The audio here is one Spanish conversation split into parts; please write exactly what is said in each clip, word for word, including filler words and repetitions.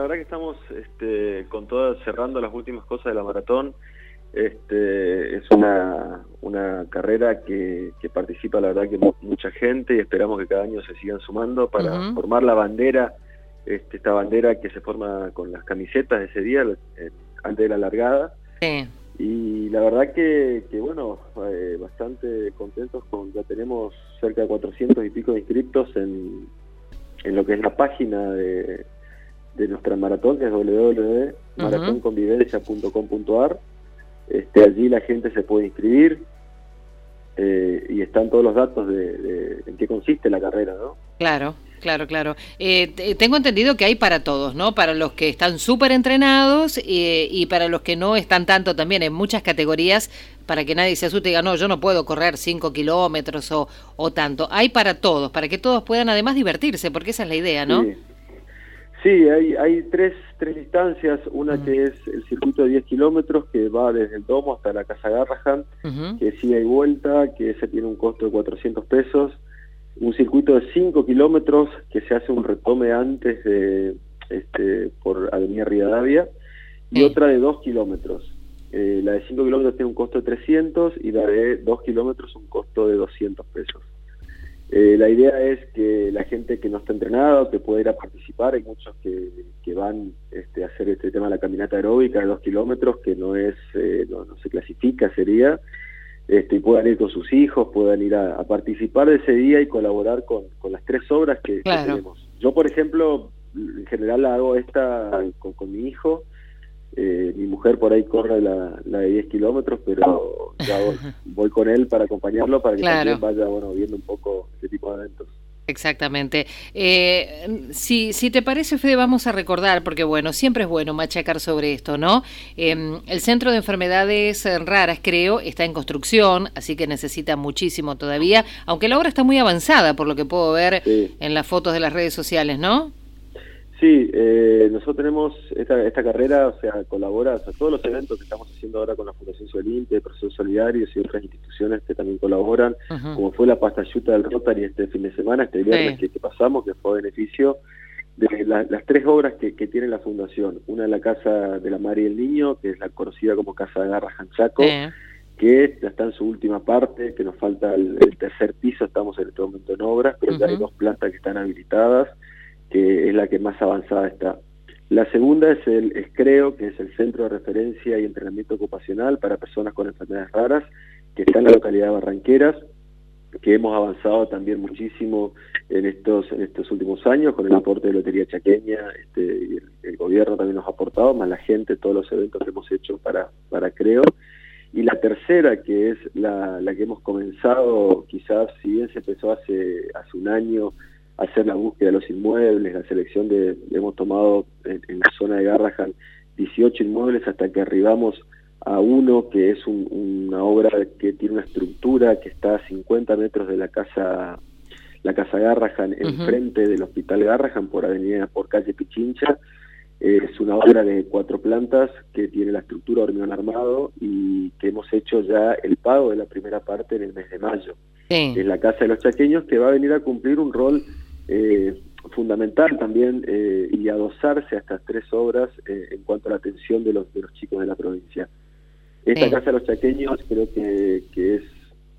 la verdad que estamos este, con todas cerrando las últimas cosas de la maratón. Este, es una, una carrera que, que participa la verdad que mucha gente y esperamos que cada año se sigan sumando para uh-huh. formar la bandera, este, esta bandera que se forma con las camisetas de ese día, eh, antes de la largada. Sí. Y la verdad que, que bueno, eh, bastante contentos con, ya tenemos cerca de cuatrocientos y pico de inscriptos en, en lo que es la página de, de nuestra maratón, que es doble u doble u doble u punto maratón convivencia punto com punto a r. Este, allí la gente se puede inscribir eh, y están todos los datos de, de en qué consiste la carrera, ¿no? Claro, claro, claro. Eh, tengo entendido que hay para todos, ¿no? Para los que están súper entrenados eh, y para los que no están tanto también, en muchas categorías, para que nadie se asuste y diga, no, yo no puedo correr cinco kilómetros o, o tanto. Hay para todos, para que todos puedan además divertirse, porque esa es la idea, ¿no? Sí. Sí, hay, hay tres, tres distancias, una uh-huh. que es el circuito de diez kilómetros, que va desde el Domo hasta la Casa Garrahan, uh-huh. que es ida y vuelta, que ese tiene un costo de cuatrocientos pesos, un circuito de cinco kilómetros, que se hace un retome antes de, este, por Avenida Rivadavia, y sí. otra de dos kilómetros. Eh, la de cinco kilómetros tiene un costo de trescientos y la de dos kilómetros un costo de doscientos pesos. Eh, la idea es que la gente que no está entrenada o que pueda ir a participar, hay muchos que, que van este, a hacer este tema de la caminata aeróbica de dos kilómetros, que no es eh, no, no se clasifica, sería, este, y puedan ir con sus hijos, puedan ir a, a participar de ese día y colaborar con, con las tres obras que, claro. que tenemos. Yo, por ejemplo, en general la hago esta con, con mi hijo. Eh, mi mujer por ahí corre la, la de diez kilómetros, pero ya voy, voy con él para acompañarlo, para que claro. también vaya bueno, viendo un poco este tipo de eventos. Exactamente. Eh, si, si te parece, Fede, vamos a recordar, porque bueno, siempre es bueno machacar sobre esto, ¿no? Eh, el Centro de Enfermedades Raras, creo, está en construcción, así que necesita muchísimo todavía, aunque la obra está muy avanzada, por lo que puedo ver sí. en las fotos de las redes sociales, ¿no? Sí, eh, nosotros tenemos esta, esta carrera, o sea, colabora, o sea, todos los eventos que estamos haciendo ahora con la Fundación Ciudadelimpia, Procesos Solidarios y otras instituciones que también colaboran, uh-huh. como fue la pastayuta del Rotary este fin de semana, este viernes sí. que, que pasamos, que fue a beneficio de la, las tres obras que, que tiene la Fundación. Una es la Casa de la Madre y el Niño, que es la conocida como Casa de Garrahan Chaco, sí. que ya está en su última parte, que nos falta el, el tercer piso, estamos en este momento en obras, pero uh-huh. ya hay dos plantas que están habilitadas, que es la que más avanzada está. La segunda es el ESCREO, que es el Centro de Referencia y Entrenamiento Ocupacional para Personas con Enfermedades Raras, que está en la localidad de Barranqueras, que hemos avanzado también muchísimo en estos en estos últimos años, con el aporte de Lotería Chaqueña, este, y el, el gobierno también nos ha aportado, más la gente, todos los eventos que hemos hecho para, para CREO. Y la tercera, que es la, la que hemos comenzado, quizás, si bien se empezó hace, hace un año, hacer la búsqueda de los inmuebles, la selección de, hemos tomado en, en la zona de Garrahan dieciocho inmuebles hasta que arribamos a uno que es un, una obra que tiene una estructura que está a cincuenta metros de la casa la casa Garrahan, uh-huh. enfrente del Hospital Garrahan por avenida, por calle Pichincha. Eh, es una obra de cuatro plantas que tiene la estructura hormigón armado y que hemos hecho ya el pago de la primera parte en el mes de mayo. Sí. Es la Casa de los Chaqueños, que va a venir a cumplir un rol eh, fundamental también eh, y adosarse a estas tres obras eh, en cuanto a la atención de los de los chicos de la provincia. Esta sí. Casa de los Chaqueños creo que, que es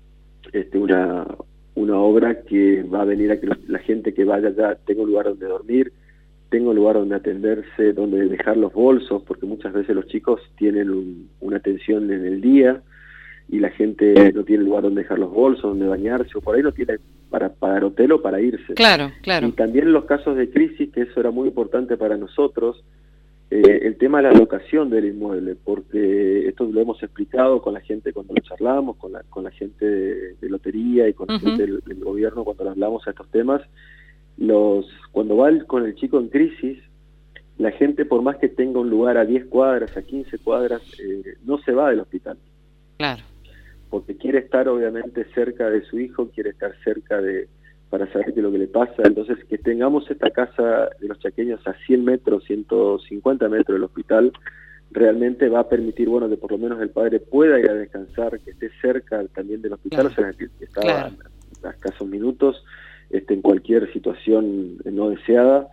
este, una, una obra que va a venir a que la gente que vaya allá tenga un lugar donde dormir, tenga un lugar donde atenderse, donde dejar los bolsos, porque muchas veces los chicos tienen un, una atención en el día y la gente no tiene lugar donde dejar los bolsos, donde bañarse, o por ahí no tiene para pagar hotel o para irse. Claro, claro. Y también en los casos de crisis, que eso era muy importante para nosotros, eh, el tema de la locación del inmueble, porque esto lo hemos explicado con la gente cuando lo charlamos, con la, con la gente de, de lotería y con la uh-huh. gente del, del gobierno cuando lo hablamos a estos temas. Los cuando va el, con el chico en crisis, la gente, por más que tenga un lugar a diez cuadras, a quince cuadras, eh, no se va del hospital. Claro. Porque quiere estar obviamente cerca de su hijo, quiere estar cerca de, para saber qué es lo que le pasa. Entonces, que tengamos esta casa de los chaqueños a cien metros, ciento cincuenta metros del hospital, realmente va a permitir, bueno, que por lo menos el padre pueda ir a descansar, que esté cerca también del hospital, claro. O sea, que, que estaba claro. a escasos minutos, este, en cualquier situación no deseada,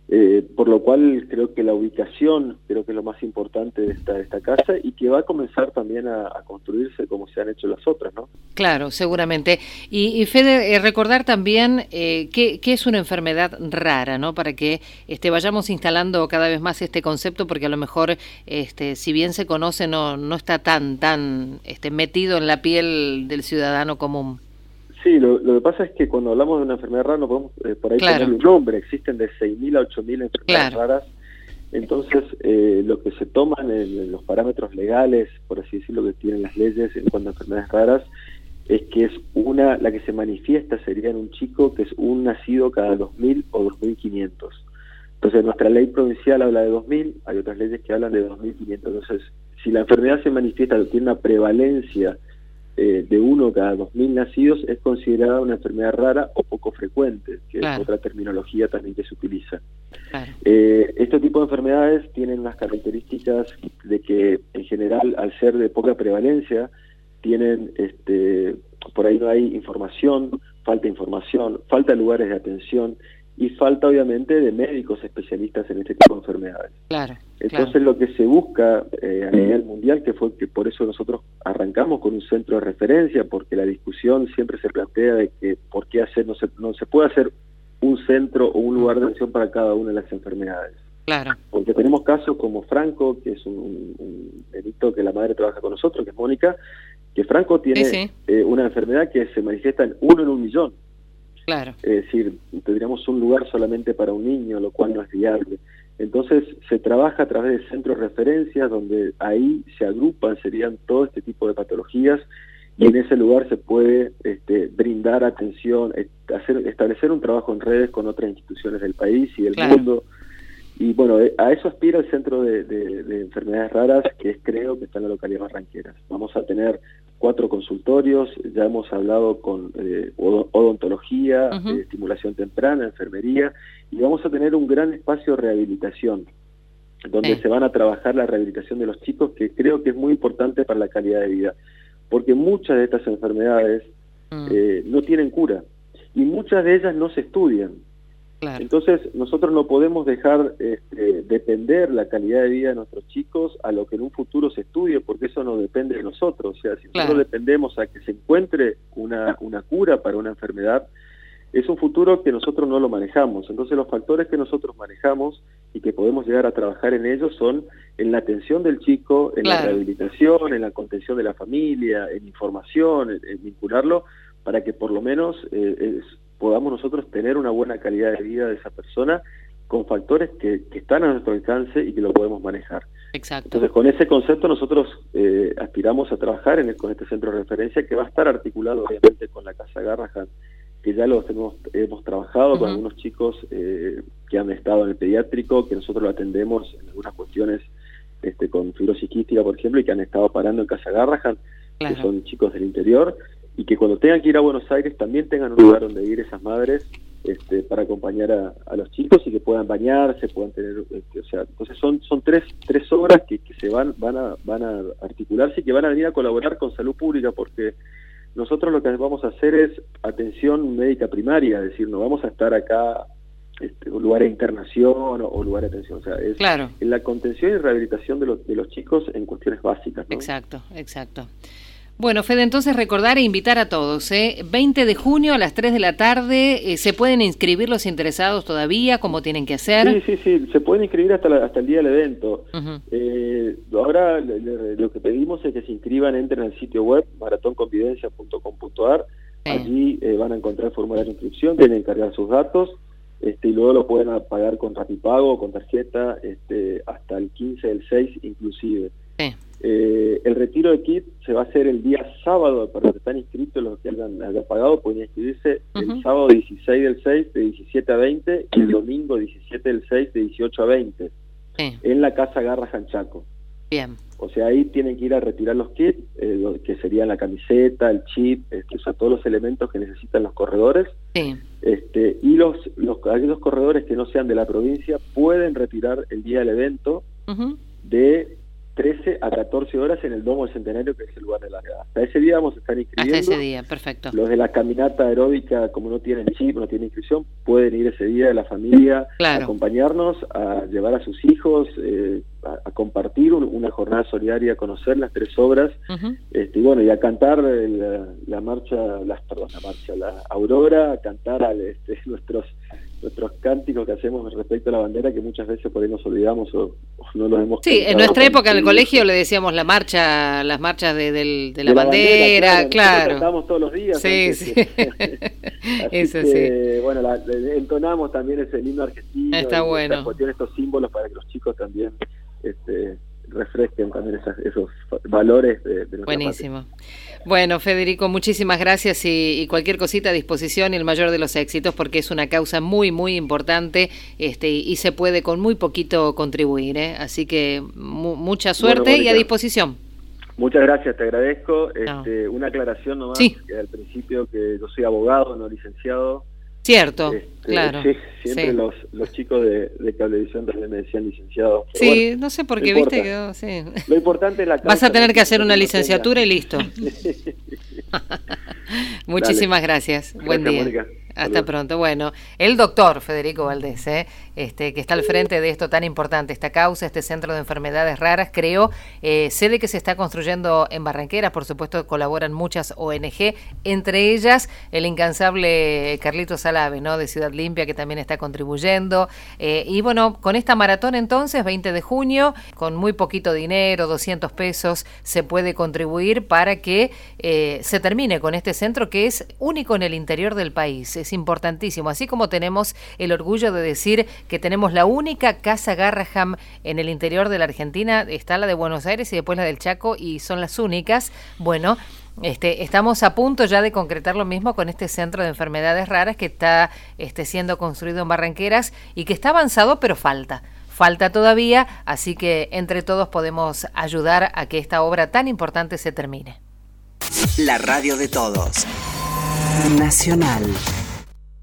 Eh, por lo cual creo que la ubicación creo que es lo más importante de esta, de esta casa y que va a comenzar también a, a construirse como se han hecho las otras, ¿no? Claro, seguramente. Y, y Fede, eh, recordar también eh, qué, qué es una enfermedad rara, ¿no? Para que este, vayamos instalando cada vez más este concepto, porque a lo mejor, este, si bien se conoce, no, no está tan, tan este, metido en la piel del ciudadano común. Sí, lo, lo que pasa es que cuando hablamos de una enfermedad rara no podemos eh, por ahí Claro. ponerle un nombre, existen de seis mil a ocho mil enfermedades Claro. raras, entonces eh, lo que se toman en, en los parámetros legales, por así decirlo, que tienen las leyes en cuanto a enfermedades raras, es que es una, la que se manifiesta sería en un chico que es un nacido cada dos mil o dos mil quinientos. Entonces nuestra ley provincial habla de dos mil, hay otras leyes que hablan de dos mil quinientos, entonces si la enfermedad se manifiesta, tiene una prevalencia Eh, de uno cada dos mil nacidos, es considerada una enfermedad rara o poco frecuente, que claro. es otra terminología también que se utiliza. Claro. Eh, este tipo de enfermedades tienen unas características de que en general, al ser de poca prevalencia, tienen, este, por ahí no hay información, falta información, falta lugares de atención y falta obviamente de médicos especialistas en este tipo de enfermedades. Claro, Entonces claro. lo que se busca eh, a nivel mundial, que fue que por eso nosotros arrancamos con un centro de referencia, porque la discusión siempre se plantea de que por qué hacer, no se, no se puede hacer un centro o un lugar de atención para cada una de las enfermedades. Claro. Porque tenemos casos como Franco, que es un, un delito que la madre trabaja con nosotros, que es Mónica, que Franco tiene sí, sí. Eh, una enfermedad que se manifiesta en uno en un millón. Claro. Es decir, tendríamos un lugar solamente para un niño, lo cual no es viable. Entonces se trabaja a través de centros de referencia donde ahí se agrupan, serían todo este tipo de patologías y en ese lugar se puede este, brindar atención, hacer, establecer un trabajo en redes con otras instituciones del país y del claro. mundo. Y bueno, a eso aspira el Centro de, de, de Enfermedades Raras, que es, creo que está en la localidad de Barranqueras. Vamos a tener cuatro consultorios, ya hemos hablado con eh, odontología, uh-huh. eh, estimulación temprana, enfermería, y vamos a tener un gran espacio de rehabilitación, donde sí. se van a trabajar la rehabilitación de los chicos, que creo que es muy importante para la calidad de vida, porque muchas de estas enfermedades uh-huh. eh, no tienen cura, y muchas de ellas no se estudian. Claro. Entonces nosotros no podemos dejar este, depender la calidad de vida de nuestros chicos a lo que en un futuro se estudie, porque eso no depende de nosotros. O sea, si claro. nosotros dependemos a que se encuentre una, una cura para una enfermedad, es un futuro que nosotros no lo manejamos. Entonces los factores que nosotros manejamos y que podemos llegar a trabajar en ellos son en la atención del chico, en claro. la rehabilitación, en la contención de la familia, en información, en, en vincularlo, para que por lo menos eh, es, podamos nosotros tener una buena calidad de vida de esa persona con factores que, que están a nuestro alcance y que lo podemos manejar. Exacto. Entonces, con ese concepto nosotros eh, aspiramos a trabajar en el, con este centro de referencia, que va a estar articulado obviamente con la Casa Garrahan, que ya lo hemos, hemos trabajado uh-huh. con algunos chicos eh, que han estado en el pediátrico, que nosotros lo atendemos en algunas cuestiones este, con fibrosis quística, por ejemplo, y que han estado parando en Casa Garrahan, claro. que son chicos del interior, y que cuando tengan que ir a Buenos Aires también tengan un lugar donde ir esas madres este, para acompañar a, a los chicos y que puedan bañarse, puedan tener, este, o sea, entonces son son tres tres obras que, que se van van a van a articularse y que van a venir a colaborar con salud pública, porque nosotros lo que vamos a hacer es atención médica primaria, es decir, no vamos a estar acá este, lugares de internación o, o lugares de atención, o sea, es claro. en la contención y rehabilitación de los de los chicos en cuestiones básicas, ¿no? Exacto, exacto. Bueno, Fede, entonces recordar e invitar a todos, ¿eh? veinte de junio a las tres de la tarde, eh, ¿se pueden inscribir los interesados todavía? ¿Cómo tienen que hacer? Sí, sí, sí, se pueden inscribir hasta, la, hasta el día del evento. Uh-huh. Eh, ahora le, le, lo que pedimos es que se inscriban, entren al sitio web maratón convivencia punto com punto a r, sí. allí eh, van a encontrar el formulario de inscripción, tienen que cargar sus datos, este, y luego lo pueden pagar con Rapipago o con tarjeta este, hasta el quince del seis inclusive. Sí. Eh, el retiro de kit se va a hacer el día sábado, para los que están inscritos, los que hayan, hayan pagado, pueden inscribirse uh-huh. el sábado dieciséis del seis de diecisiete a veinte y el domingo diecisiete del seis de dieciocho a veinte sí. en la Casa Garrahan Chaco. Bien. O sea, ahí tienen que ir a retirar los kits, eh, lo que serían la camiseta, el chip, este, o sea, todos los elementos que necesitan los corredores. Sí. Este, y los, los aquellos corredores que no sean de la provincia pueden retirar el día del evento uh-huh. de trece a catorce horas en el Domo del Centenario, que es el lugar de largada. Hasta ese día vamos a estar inscribiendo. Hasta ese día, perfecto. Los de la caminata aeróbica, como no tienen chip, no tienen inscripción, pueden ir ese día de la familia, claro, a acompañarnos, a llevar a sus hijos, eh, a, a compartir un, una jornada solidaria, a conocer las tres obras, uh-huh. este, y bueno, y a cantar la, la marcha, las, perdón, la marcha, la aurora, a cantar al, este, nuestros nuestros cánticos que hacemos respecto a la bandera, que muchas veces por ahí nos olvidamos o, o no los hemos Sí, en nuestra época en el colegio le decíamos la marcha, las marchas de, de, de la de bandera, bandera, claro. claro. Cantábamos todos los días. Sí, sí. Eso que, sí. Bueno, la, le, entonamos también ese himno argentino. Está bueno. Cuestión, estos símbolos para que los chicos también este, refresquen también esas, esos valores de, de nuestra Buenísimo. patria. Bueno, Federico, muchísimas gracias y, y cualquier cosita a disposición y el mayor de los éxitos, porque es una causa muy, muy importante este, y, y se puede con muy poquito contribuir, ¿eh? Así que mu mucha suerte bueno, y a disposición. Muchas gracias, te agradezco. Este, no. Una aclaración nomás, sí. que al principio que yo soy abogado, no licenciado. Cierto, este, claro. Sí, siempre sí. Los, los chicos de, de Cablevisión también me decían licenciado. Sí, bueno, no sé por qué, no viste que... Sí. Lo importante es la causa. Vas a tener que hacer una licenciatura y listo. Muchísimas Dale. gracias. Buen gracias, día. Mónica. Hasta Saludos. pronto. Bueno, el doctor Federico Valdés, ¿eh? este, que está al frente de esto tan importante, esta causa, este centro de enfermedades raras, creo, eh, sé de que se está construyendo en Barranqueras, por supuesto colaboran muchas O N G, entre ellas el incansable Carlitos Salave, ¿no? De Ciudad Limpia, que también está contribuyendo. Eh, y bueno, con esta maratón entonces, veinte de junio, con muy poquito dinero, doscientos pesos, se puede contribuir para que eh, se termine con este centro que es único en el interior del país. Es importantísimo, así como tenemos el orgullo de decir que tenemos la única casa Garraham en el interior de la Argentina, está la de Buenos Aires y después la del Chaco y son las únicas. Bueno, este, estamos a punto ya de concretar lo mismo con este centro de enfermedades raras que está este, siendo construido en Barranqueras y que está avanzado, pero falta. Falta todavía, así que entre todos podemos ayudar a que esta obra tan importante se termine. La radio de todos. Nacional.